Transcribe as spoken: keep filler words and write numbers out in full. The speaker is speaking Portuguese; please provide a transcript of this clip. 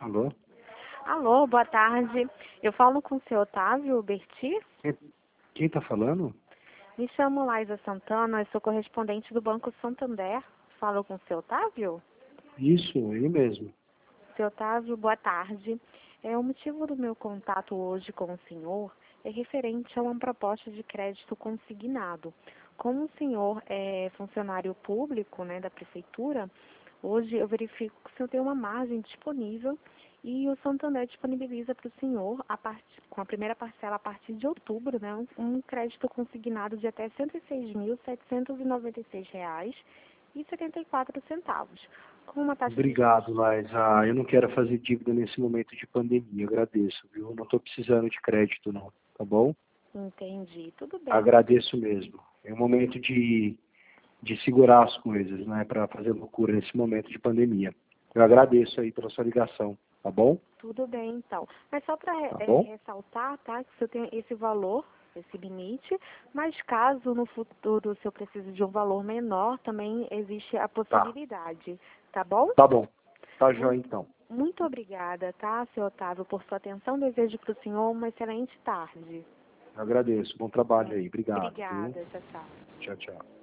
Alô? Alô, boa tarde. Eu falo com o seu Otávio Berti? Quem, quem tá falando? Me chamo Laisa Santana, eu sou correspondente do Banco Santander. Falo com o seu Otávio? Isso, ele mesmo. Seu Otávio, boa tarde. É, o motivo do meu contato hoje com o senhor é referente a uma proposta de crédito consignado. Como o senhor é funcionário público, né, da prefeitura, hoje eu verifico que o senhor tem uma margem disponível e o Santander disponibiliza para o senhor, a part... com a primeira parcela a partir de outubro, né, um um crédito consignado de até cento e seis mil, setecentos e noventa e seis reais e setenta e quatro centavos, com uma taxa de juros. Obrigado, Laisa. Eu não quero fazer dívida nesse momento de pandemia. Agradeço, viu? Não estou precisando de crédito, não. Tá bom? Entendi, tudo bem. Agradeço mesmo. É um momento de, de segurar as coisas, não é para fazer loucura nesse momento de pandemia. Eu agradeço aí pela sua ligação, tá bom? Tudo bem, então. Mas só para Tá bom? ressaltar, tá, que você tem esse valor, esse limite, mas caso no futuro o senhor precise de um valor menor, também existe a Tá. possibilidade, tá bom? Tá bom. Tá jóia, Muito, então. muito obrigada, tá, seu Otávio, por sua atenção. Desejo para o senhor uma excelente tarde. Eu agradeço. Bom trabalho aí. Obrigado, viu? Obrigada, tchau, tchau. Tchau, tchau.